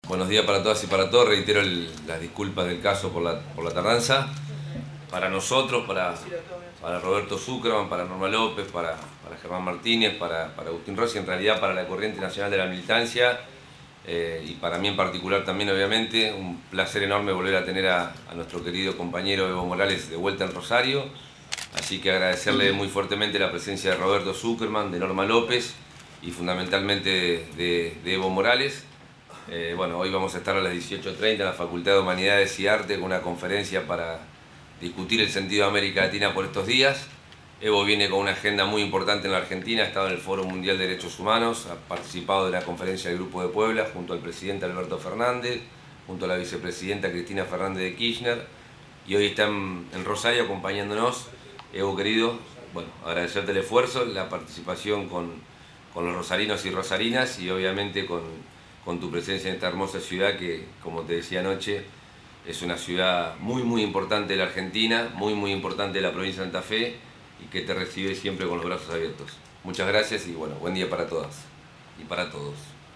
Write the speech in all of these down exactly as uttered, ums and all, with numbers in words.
buenos días para todas y para todos. Reitero el, las disculpas del caso por la, por la tardanza. Para nosotros, para, para Roberto Zuckerman, para Norma López, para, para Germán Martínez, para, para Agustín Rossi, en realidad para la corriente nacional de la militancia, eh, y para mí en particular también, obviamente, un placer enorme volver a tener a, a nuestro querido compañero Evo Morales de vuelta en Rosario. Así que agradecerle muy fuertemente la presencia de Roberto Zuckerman, de Norma López y fundamentalmente de, de, de Evo Morales. Eh, bueno, hoy vamos a estar a las dieciocho treinta en la Facultad de Humanidades y Arte con una conferencia para discutir el sentido de América Latina por estos días. Evo viene con una agenda muy importante en la Argentina, ha estado en el Foro Mundial de Derechos Humanos, ha participado de la conferencia del Grupo de Puebla junto al presidente Alberto Fernández, junto a la vicepresidenta Cristina Fernández de Kirchner, y hoy está en, en Rosario acompañándonos. Evo querido, bueno, agradecerte el esfuerzo, la participación con, con los rosarinos y rosarinas y obviamente con, con tu presencia en esta hermosa ciudad que, como te decía anoche, es una ciudad muy muy importante de la Argentina, muy muy importante de la provincia de Santa Fe y que te recibe siempre con los brazos abiertos. Muchas gracias y bueno, buen día para todas y para todos.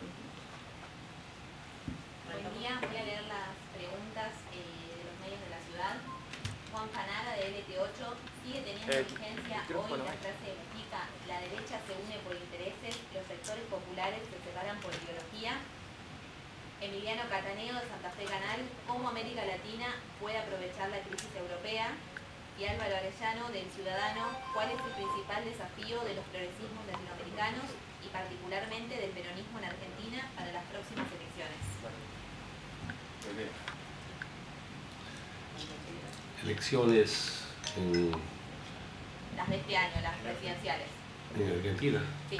Buen día, voy a leer las preguntas eh, de los medios de la ciudad. Juan Canara de L T ocho, ¿sigue teniendo Eh, vigencia hoy la frase mexica, la derecha se une por intereses, los sectores populares se separan por ideología? Emiliano Cataneo de Santa Fe Canal, ¿cómo América Latina puede aprovechar la crisis europea? Y Álvaro Arellano del Ciudadano, ¿cuál es el principal desafío de los progresismos latinoamericanos y particularmente del peronismo en Argentina para las próximas elecciones? Elecciones en, Las de este año, las presidenciales. en Argentina. Sí.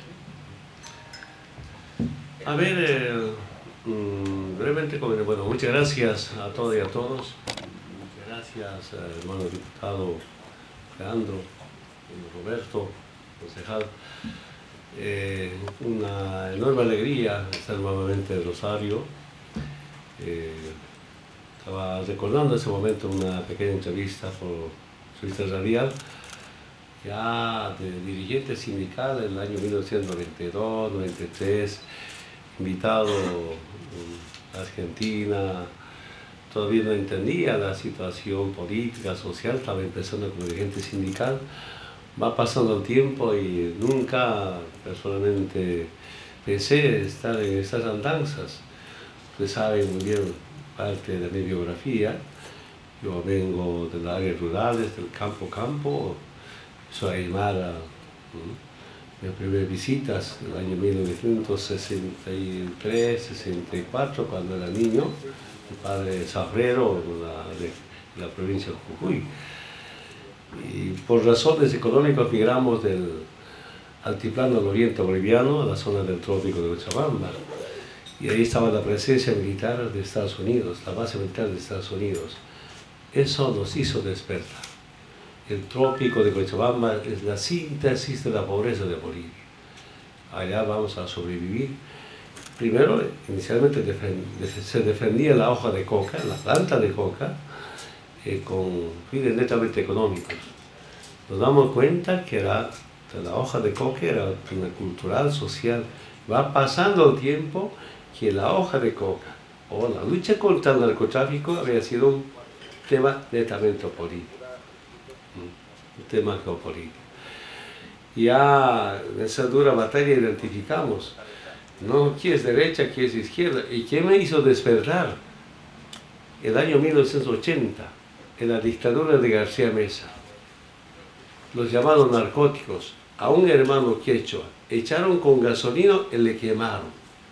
A ver, eh, mm, brevemente, bueno, muchas gracias a todas y a todos. Muchas gracias, eh, hermano diputado Leandro, Roberto, concejal. Eh, una enorme alegría estar nuevamente en Rosario. Eh, estaba recordando en ese momento una pequeña entrevista por revista radial, ya de dirigente sindical en el año mil novecientos noventa y dos, noventa y tres, invitado a Argentina, todavía no entendía la situación política, social, estaba empezando como dirigente sindical. Va pasando el tiempo y nunca personalmente pensé estar en estas andanzas. Ustedes saben muy bien parte de mi biografía. Yo vengo de las áreas rurales, del campo campo, soy aymara. Mis primeras visitas en el año mil novecientos sesenta y tres, sesenta y cuatro, cuando era niño, mi padre es sabrero en la, de, de la provincia de Jujuy. Y por razones económicas migramos del altiplano del oriente boliviano a la zona del trópico de Cochabamba. Y ahí estaba la presencia militar de Estados Unidos, la base militar de Estados Unidos. Eso nos hizo despertar. El trópico de Cochabamba es la síntesis de la pobreza de Bolivia. Allá vamos a sobrevivir. Primero, inicialmente defend, se defendía la hoja de coca, la planta de coca, eh, con fines netamente económicos. Nos damos cuenta que era, la hoja de coca era una cultural, social. Va pasando el tiempo que la hoja de coca o la lucha contra el narcotráfico había sido un tema netamente político. Un tema geopolítico. Ya en esa dura batalla identificamos, no, quién es derecha, quién es izquierda. ¿Y qué me hizo despertar? El año mil novecientos ochenta, en la dictadura de García Meza, los llamados narcóticos, a un hermano quechua, echaron con gasolina y le quemaron.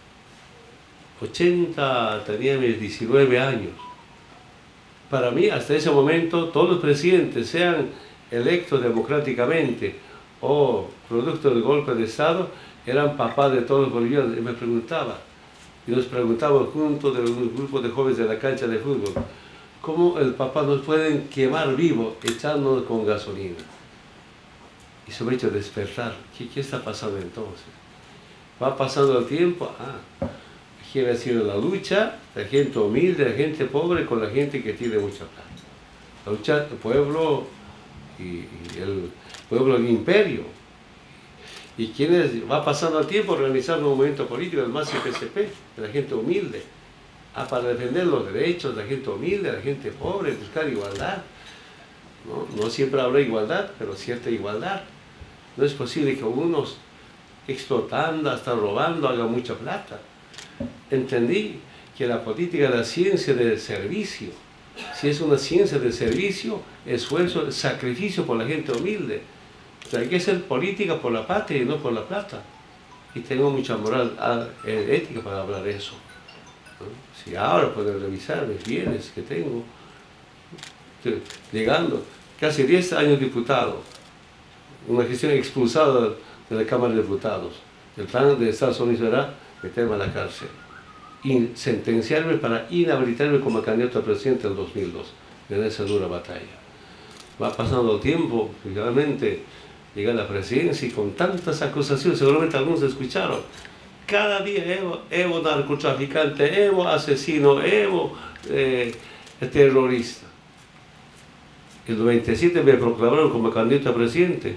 ochenta, tenía mis diecinueve años. Para mí, hasta ese momento, todos los presidentes, sean electos democráticamente o producto del golpe de Estado, eran papás de todos los bolivianos. Y me preguntaba, y nos preguntábamos juntos de un grupo de jóvenes de la cancha de fútbol, ¿cómo el papá nos pueden quemar vivo echándonos con gasolina? Y se me ha hecho despertar. ¿Qué, ¿Qué está pasando entonces? Va pasando el tiempo, ah, aquí había sido la lucha, la gente humilde, la gente pobre con la gente que tiene mucha plata. La lucha del pueblo y, y el pueblo del imperio. Y quienes va pasando el tiempo organizando un movimiento político, el M A S y P S P, de la gente humilde. a para defender los derechos de la gente humilde, de la gente pobre, buscar igualdad. ¿No? No siempre habrá igualdad, pero cierta igualdad. No es posible que unos explotando, hasta robando, hagan mucha plata. Entendí que la política es la ciencia del servicio. Si es una ciencia de servicio, esfuerzo, sacrificio por la gente humilde. O sea, hay que hacer política por la patria y no por la plata. Y tengo mucha moral ética para hablar de eso. ¿No? Si ahora pueden revisar mis bienes que tengo, llegando casi diez años diputado, una gestión expulsada de la Cámara de Diputados. El plan de Estados Unidos era meterme a la cárcel y sentenciarme para inhabilitarme como candidato a presidente en el dos mil dos, en esa dura batalla. Va pasando el tiempo, finalmente llegué a la presidencia y con tantas acusaciones, seguramente algunos escucharon, cada día Evo, Evo narcotraficante, Evo asesino, Evo eh, terrorista. En el noventa y siete me proclamaron como candidato a presidente.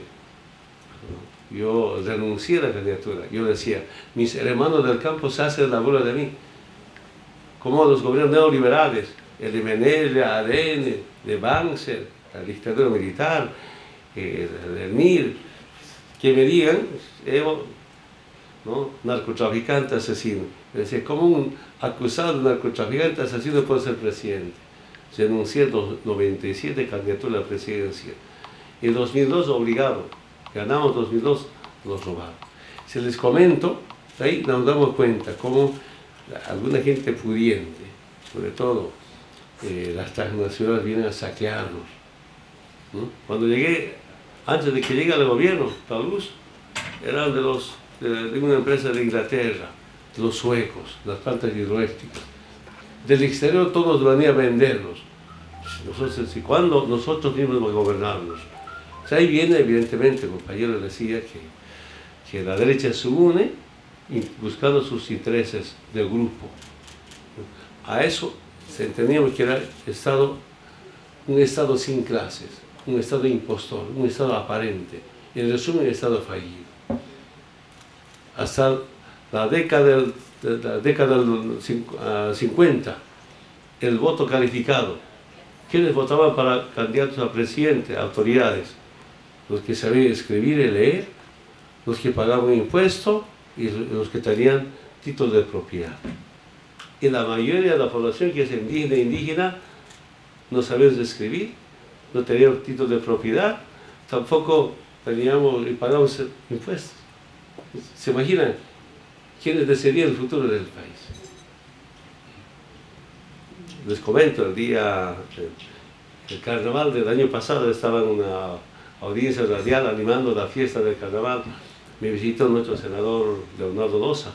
Yo renuncié a la candidatura. Yo decía, mis hermanos del campo se hacen la burla de mí. Como los gobiernos neoliberales, el de Menezes, A D N, de Banzer, la dictadura militar, eh, el M I R, que me digan, Evo, ¿no? Narcotraficante, asesino. Yo decía, ¿cómo un acusado de narcotraficante, asesino puede ser presidente? Renuncié en noventa y siete candidatura a la presidencia. En dos mil dos obligado, ganamos dos mil dos, los robaron. Si les comento, ahí nos damos cuenta cómo alguna gente pudiente, sobre todo eh, las transnacionales, vienen a saquearnos. ¿No? Cuando llegué, antes de que llegue al gobierno, Taluz, eran de, los, de, de una empresa de Inglaterra, los suecos, las plantas hidroeléctricas. Del exterior todos venían a venderlos. Nosotros, ¿y cuándo nosotros mismos gobernarnos? O sea, ahí viene, evidentemente, el compañero decía que, que la derecha se une buscando sus intereses del grupo. A eso se entendíamos que era estado, un Estado sin clases, un Estado impostor, un Estado aparente. En resumen, un Estado fallido. Hasta la década del, de la década del cincuenta, el voto calificado. ¿Quiénes votaban para candidatos a presidente, autoridades? Los que sabían escribir y leer, los que pagaban impuestos y los que tenían títulos de propiedad. Y la mayoría de la población que es indígena indígena no sabíamos escribir, no teníamos títulos de propiedad, tampoco teníamos y pagábamos impuestos. ¿Se imaginan quiénes decidían el futuro del país? Les comento, el día del carnaval del año pasado estaba en una audiencia radial animando la fiesta del carnaval. Me visitó nuestro senador Leonardo Loza,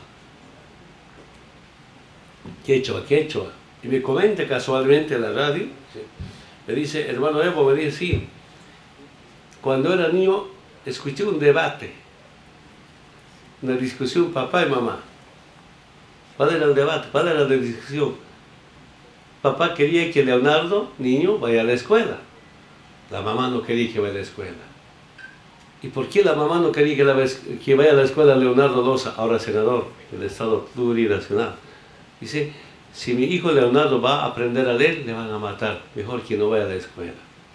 quechua, quechua, y me comenta casualmente en la radio, me dice, hermano Evo, me dice, sí, cuando era niño escuché un debate, una discusión papá y mamá. ¿Cuál era el debate? ¿Cuál era la discusión? Papá quería que Leonardo, niño, vaya a la escuela. La mamá no quería que vaya a la escuela. ¿Y por qué la mamá no quería que, la, que vaya a la escuela Leonardo Loza, ahora senador del Estado Plurinacional? Dice, si mi hijo Leonardo va a aprender a leer, le van a matar. Mejor que no vaya a la escuela.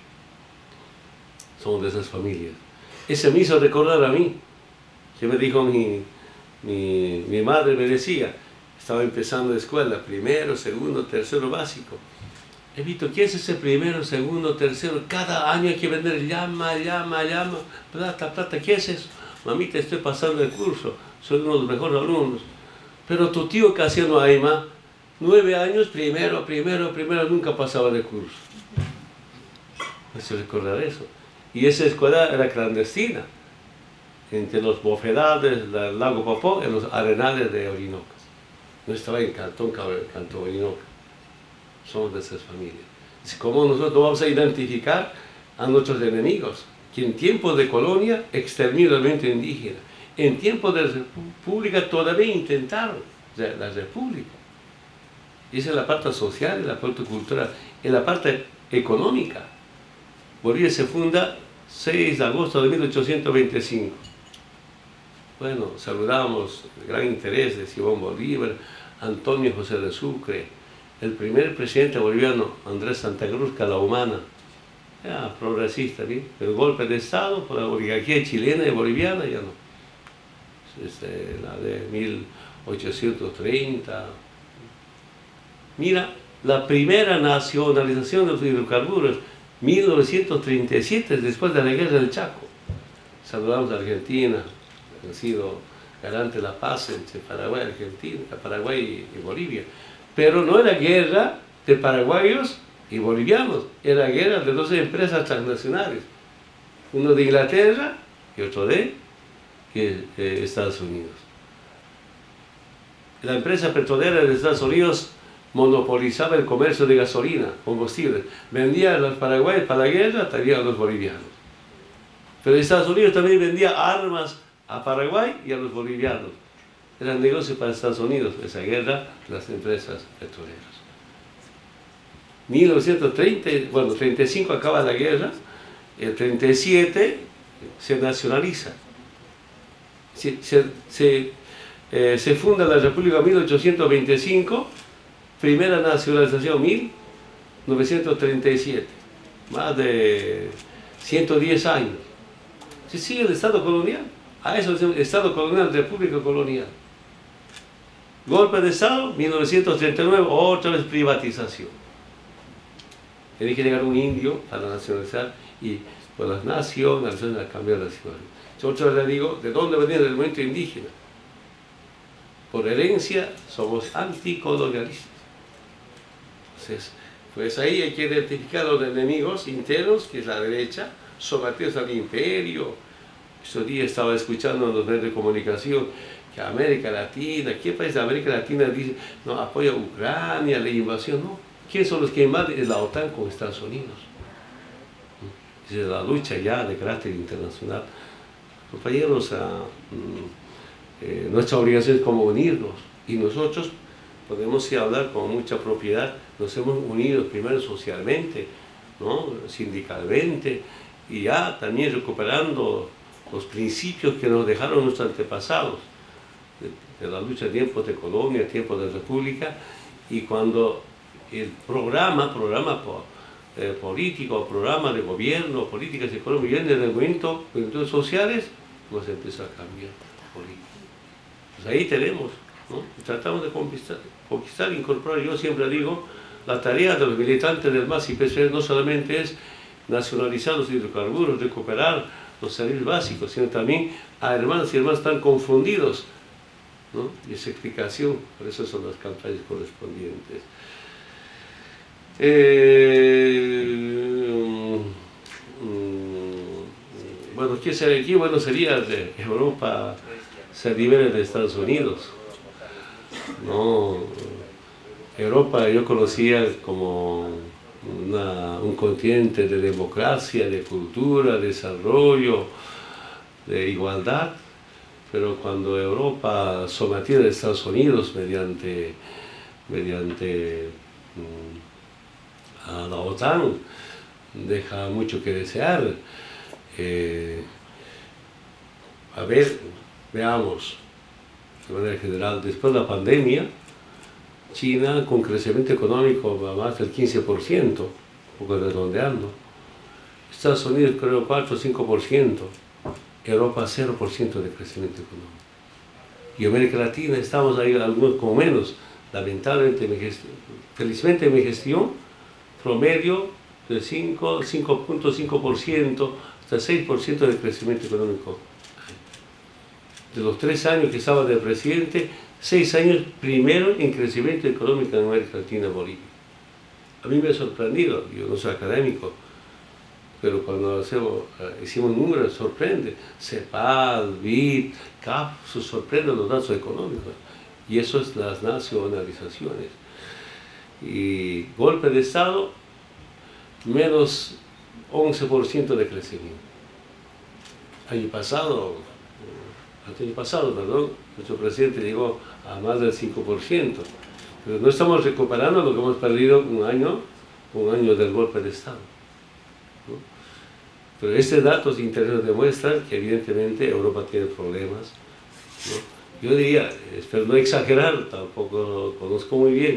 Somos de esas familias. Eso me hizo recordar a mí. Que me dijo mi, mi, mi madre, me decía, estaba empezando la escuela, primero, segundo, tercero básico. He visto, ¿qué es ese primero, segundo, tercero? Cada año hay que vender llama, llama, llama, plata, plata. ¿Qué es eso? Mamita, estoy pasando el curso, soy uno de los mejores alumnos. Pero tu tío Casiano Aima, nueve años, primero, primero, primero, nunca pasaba de curso. Me hace recordar eso. Y esa escuela era clandestina, entre los bofedales del lago Popó y los arenales de Orinoco. No estaba en Cantón, Cantón Orinoco. Somos de esas familias. ¿Cómo nosotros vamos a identificar a nuestros enemigos? Que en tiempos de colonia exterminó el movimiento indígena. En tiempos de república todavía intentaron la república. Esa es la parte social y la parte cultural. En la parte económica, Bolivia se funda seis de agosto de mil ochocientos veinticinco. Bueno, saludamos el gran interés de Simón Bolívar, Antonio José de Sucre, el primer presidente boliviano, Andrés Santa Cruz Calahumana, ya progresista, ¿sí? El golpe de Estado por la oligarquía chilena y boliviana, ya no. Este, la de mil ochocientos treinta. Mira, la primera nacionalización de los hidrocarburos, mil novecientos treinta y siete, después de la guerra del Chaco. Saludamos a Argentina, que ha sido garante de la paz entre Paraguay, Argentina, Paraguay y Bolivia. Pero no era guerra de paraguayos y bolivianos, era guerra de dos empresas transnacionales, uno de Inglaterra y otro de eh, eh, Estados Unidos. La empresa petrolera de Estados Unidos monopolizaba el comercio de gasolina, combustibles, vendía a los paraguayos para la guerra, también a los bolivianos. Pero Estados Unidos también vendía armas a Paraguay y a los bolivianos. Era negocio para Estados Unidos, esa guerra, las empresas petroleras. mil novecientos treinta, bueno, treinta y cinco acaba la guerra, el treinta y siete se nacionaliza. Se, se, se, eh, se funda la República mil ochocientos veinticinco, primera nacionalización mil novecientos treinta y siete, más de ciento diez años. Se sigue el Estado colonial, a eso es el Estado colonial, República colonial. Golpe de Estado, mil novecientos treinta y nueve, otra vez privatización. Tiene que llegar un indio para nacionalizar y por las nacionalizaciones a cambiar la ciudad. Yo otra vez le digo, ¿de dónde venía el movimiento indígena? Por herencia somos anticolonialistas. Entonces, pues ahí hay que identificar a los enemigos internos, que es la derecha, sometidos al imperio. Estos días estaba escuchando en los medios de comunicación que América Latina, ¿qué país de América Latina dice, no, apoya a Ucrania, la invasión? No. ¿Quiénes son los que invaden? Es la OTAN con Estados Unidos. Es la lucha ya de carácter internacional. Compañeros, a, eh, nuestra obligación es como unirnos, y nosotros podemos sí hablar con mucha propiedad, nos hemos unido primero socialmente, ¿no? Sindicalmente, y ya también recuperando los principios que nos dejaron nuestros antepasados, de, de la lucha de tiempos de colonia, tiempos de república, y cuando el programa, programa po, eh, político, programa de gobierno, políticas económicas, viene del movimiento, movimientos sociales, pues empieza a cambiar política. Pues ahí tenemos, ¿no? Tratamos de conquistar, conquistar, incorporar. Yo siempre digo, la tarea de los militantes del M A S y P S no solamente es nacionalizar los hidrocarburos, recuperar los servicios básicos, sino también a hermanos y hermanas están confundidos, ¿no? Y esa explicación, por eso son las campañas correspondientes. Eh, mm, bueno, ¿qué sería aquí? Bueno, sería de Europa se libere de Estados Unidos, ¿no? Europa yo conocía como una, un continente de democracia, de cultura, de desarrollo, de igualdad, pero cuando Europa sometida a Estados Unidos mediante, mediante a la OTAN, deja mucho que desear. Eh, a ver, veamos, de manera general, después de la pandemia, China con crecimiento económico va más del quince por ciento, un poco redondeando. Estados Unidos creo cuatro o cinco por ciento, Europa cero por ciento de crecimiento económico. Y América Latina estamos ahí algunos como menos. Lamentablemente, mi gestión, felizmente mi gestión, promedio de cinco, cinco punto cinco por ciento hasta seis por ciento de crecimiento económico. De los tres años que estaba de presidente, seis años primero en crecimiento económico en América Latina y Bolivia. A mí me ha sorprendido, yo no soy académico, pero cuando hacemos, hicimos números sorprende. CEPAL, B I D, C A F, se sorprenden los datos económicos. Y eso es las nacionalizaciones. Y golpe de Estado, menos once por ciento de crecimiento. Año pasado, año pasado, perdón, nuestro presidente llegó a más del cinco por ciento. Pero no estamos recuperando lo que hemos perdido un año, un año del golpe de Estado, ¿no? Pero estos datos internos demuestran que evidentemente Europa tiene problemas, ¿no? Yo diría, espero no exagerar, tampoco lo conozco muy bien,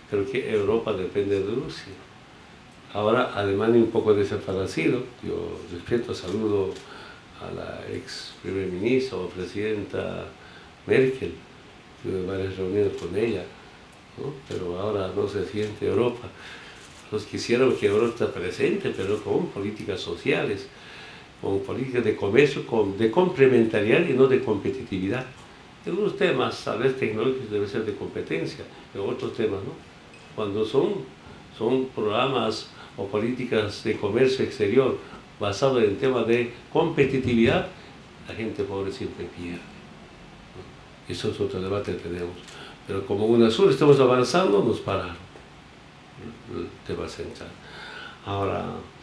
pero que Europa depende de Rusia. Ahora Alemania un poco desaparecido. Yo respeto, saludo a la ex primer ministra o presidenta Merkel, tuve varias reuniones con ella, ¿no? Pero ahora no se siente Europa. Los quisieron que Europa esté presente, pero con políticas sociales, con políticas de comercio, con, de complementariedad y no de competitividad. En algunos temas, tal vez tecnológicos, debe ser de competencia, pero otros temas no. Cuando son, son programas o políticas de comercio exterior basados en temas de competitividad, la gente pobre siempre pierde, ¿no? Eso es otro debate que tenemos. Pero como UNASUR estamos avanzando, nos pararon el tema central. Ahora,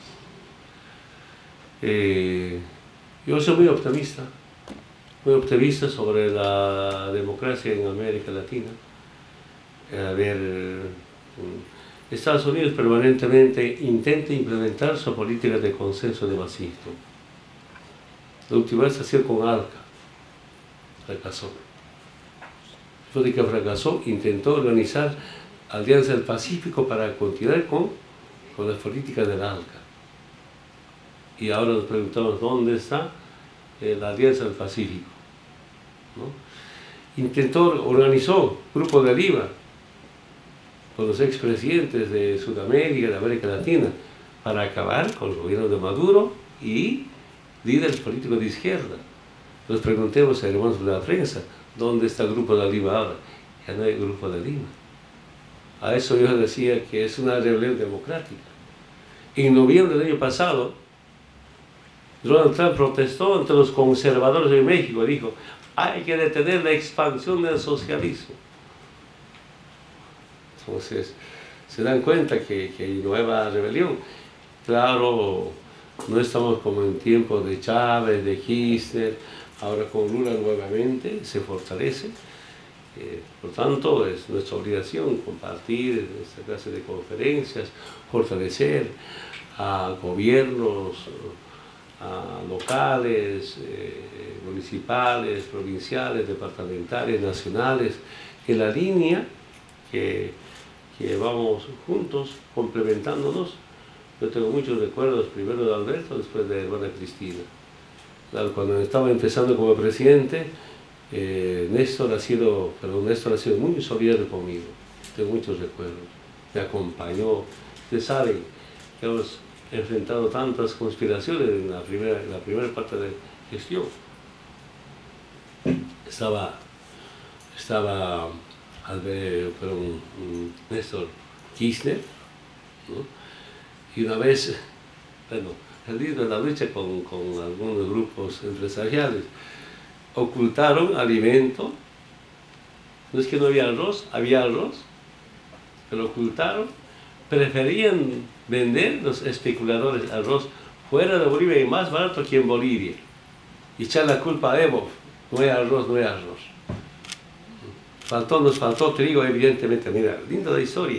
eh, yo soy muy optimista, muy optimista sobre la democracia en América Latina. A ver, Estados Unidos permanentemente intenta implementar su política de consenso de Washington. La última vez ha sido con ALCA, fracasó. Después de que fracasó, intentó organizar Alianza del Pacífico para continuar con, con las políticas del ALCA. Y ahora nos preguntamos dónde está eh, la Alianza del Pacífico, ¿no? Intentó, organizó Grupo de Lima con los expresidentes de Sudamérica y de América Latina para acabar con el gobierno de Maduro y líderes políticos de izquierda. Nos preguntemos, hermanos de la prensa, ¿dónde está el Grupo de Lima ahora? Ya no hay Grupo de Lima. A eso yo decía que es una rebelión democrática. En noviembre del año pasado, Donald Trump protestó ante los conservadores de México y dijo, hay que detener la expansión del socialismo. Entonces, se dan cuenta que, que hay nueva rebelión. Claro, no estamos como en tiempos de Chávez, de Kirchner, ahora con Lula nuevamente se fortalece. Eh, por tanto, es nuestra obligación compartir esta clase de conferencias, fortalecer a gobiernos a locales, eh, municipales, provinciales, departamentales, nacionales, en la línea que, que vamos juntos, complementándonos. Yo tengo muchos recuerdos, primero de Alberto, después de hermana Cristina. Claro, cuando estaba empezando como presidente, eh, Néstor ha sido, pero Néstor ha sido muy solidario conmigo. Tengo muchos recuerdos. Me acompañó. Ustedes saben que hemos enfrentado tantas conspiraciones en la primera, en la primera parte de gestión. Estaba, estaba Albert, perdón, Néstor Kirchner, ¿no? Y una vez, bueno, el líder de la lucha con, con algunos grupos empresariales, ocultaron alimento. No es que no había arroz, había arroz, pero ocultaron. Preferían vender los especuladores arroz fuera de Bolivia y más barato que en Bolivia. Y echar la culpa a Evo, no hay arroz, no hay arroz. Faltó, nos faltó trigo, evidentemente. Mira, linda la historia.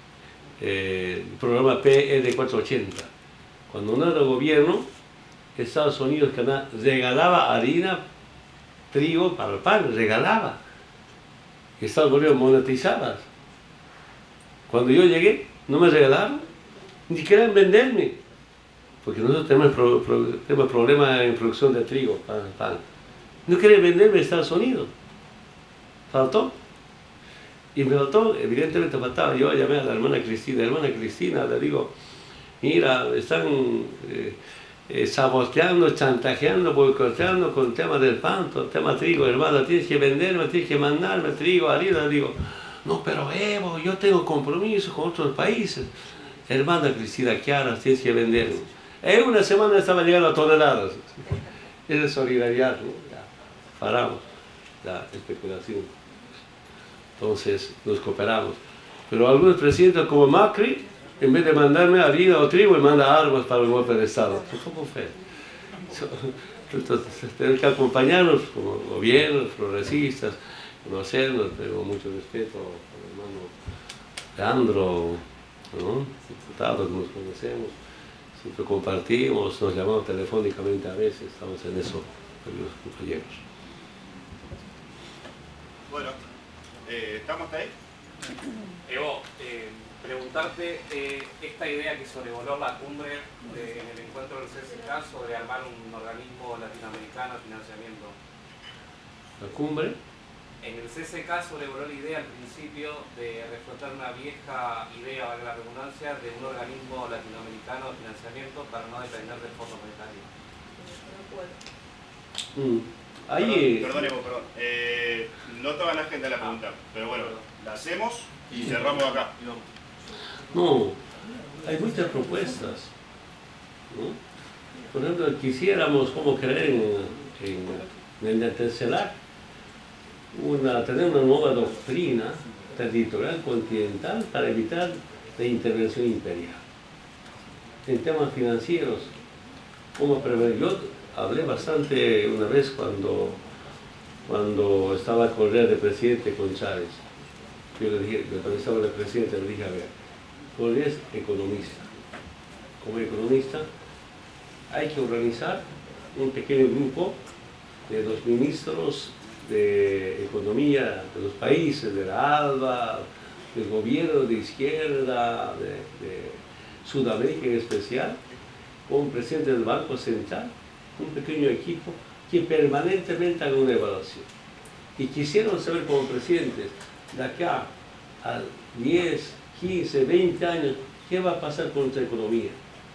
Eh, el programa P L cuatrocientos ochenta. Cuando no era gobierno, Estados Unidos Canadá regalaba harina, trigo para el pan, regalaba. Estados Unidos monetizaba. Cuando yo llegué, no me regalaron, ni querían venderme, porque nosotros tenemos, pro, pro, tenemos problemas en producción de trigo, pan, pan. No querían venderme a Estados Unidos. Faltó. Y me faltó, evidentemente faltaba. Yo llamé a la hermana Cristina, hermana Cristina, le digo, mira, están eh, eh, saboteando, chantajeando, boicoteando con el tema del pan, con el tema del trigo, hermana, tienes que venderme, tienes que mandarme trigo, harina, le digo, no, pero Evo, yo tengo compromiso con otros países. Hermana Cristina, ¿qué harás? Tienes que venderme. En una semana estaba llegando a toneladas. Es solidaridad, ¿no? Ya, paramos la especulación. Entonces nos cooperamos. Pero algunos presidentes como Macri, en vez de mandarme harina o trigo, me manda armas para el golpe de Estado. ¿Cómo fue? Entonces tenemos que acompañarnos como gobiernos, progresistas, conocernos, tengo mucho respeto al hermano Leandro, ¿no? Diputados, nos conocemos, siempre compartimos, nos llamamos telefónicamente a veces, estamos en eso con los compañeros. Bueno, eh, ¿estamos ahí? Evo, eh, preguntarte eh, esta idea que sobrevoló la cumbre de, en el encuentro del C S K sobre armar un organismo latinoamericano de financiamiento. ¿La cumbre? En el C S K sobrevoló la idea al principio de reflotar una vieja idea, valga la redundancia, de un organismo latinoamericano de financiamiento para no depender del Fondo Monetario. Mm. Ahí, perdón, perdón, Evo, perdón. Eh, no estaba en la agenda la pregunta, pero bueno, la hacemos y cerramos acá. no, hay muchas propuestas, ¿no? Por ejemplo, quisiéramos como creer en, en, en el tercelar, una, tener una nueva doctrina territorial continental para evitar la intervención imperial. En temas financieros, ¿cómo prever? Yo hablé bastante una vez cuando, cuando estaba Correa de presidente con Chávez. Yo le dije, yo también estaba de presidente, le dije, a ver, Correa es economista. Como economista, hay que organizar un pequeño grupo de los ministros de economía de los países, de la ALBA, del gobierno de izquierda, de, de Sudamérica en especial, con un presidente del Banco Central, un pequeño equipo que permanentemente haga una evaluación. Y quisieron saber como presidentes, de acá a diez, quince, veinte años, ¿qué va a pasar con nuestra economía?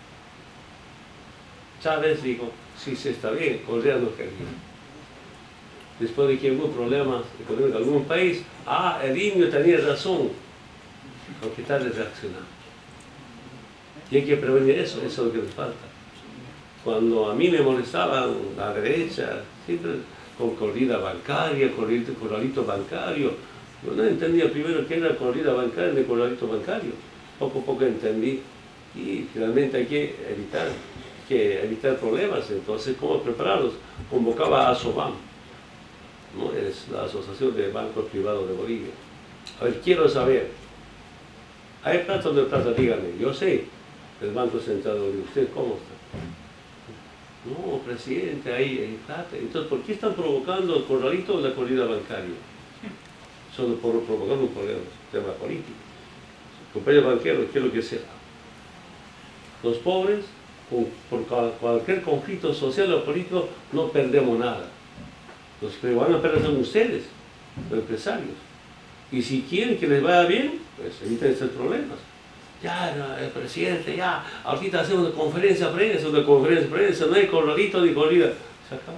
Chávez dijo, sí, sí está bien, Correa no quería. Después de que hubo problemas económicos en algún país, ah, el indio tenía razón, aunque tarde reaccionar. Y hay que prevenir eso, eso es lo que nos falta. Cuando a mí me molestaban la derecha, siempre con corrida bancaria, corralito, corralito bancario, yo no entendía primero qué era corrida bancaria ni corralito bancario. Poco a poco entendí y finalmente hay que evitar, que evitar problemas. Entonces, ¿cómo prepararlos? Convocaba a ASOBAM, ¿no? Es la Asociación de Bancos Privados de Bolivia. A ver, quiero saber, ¿hay plata o no hay plata? Díganme, yo sé, el Banco Central de Bolivia, ¿usted cómo está? No, presidente, ahí hay plata. Entonces, ¿por qué están provocando el corralito o la corrida bancaria? Solo por provocar un problema, un tema político. Compañeros banqueros, ¿qué es lo que sea? Los pobres, con, por cualquier conflicto social o político, no perdemos nada. Los que van a perder son ustedes, los empresarios. Y si quieren que les vaya bien, pues eviten estos problemas. Ya, no, el presidente, ya, ahorita hacemos una conferencia de prensa, una conferencia de prensa, no hay corralito ni corrida. Se acabó.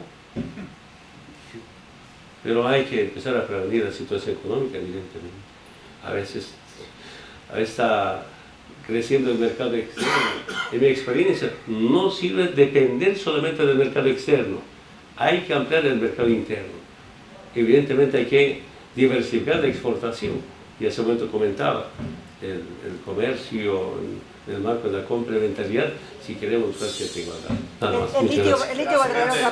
Pero hay que empezar a prevenir la situación económica, evidentemente. A veces, a veces está creciendo el mercado externo. En mi experiencia, no sirve depender solamente del mercado externo. Hay que ampliar el mercado interno. Evidentemente hay que diversificar la exportación. Y hace un momento comentaba, el, el comercio, en el marco de la complementariedad, si queremos buscar cierta igualdad. Nada más. El, el litio, el litio va a traer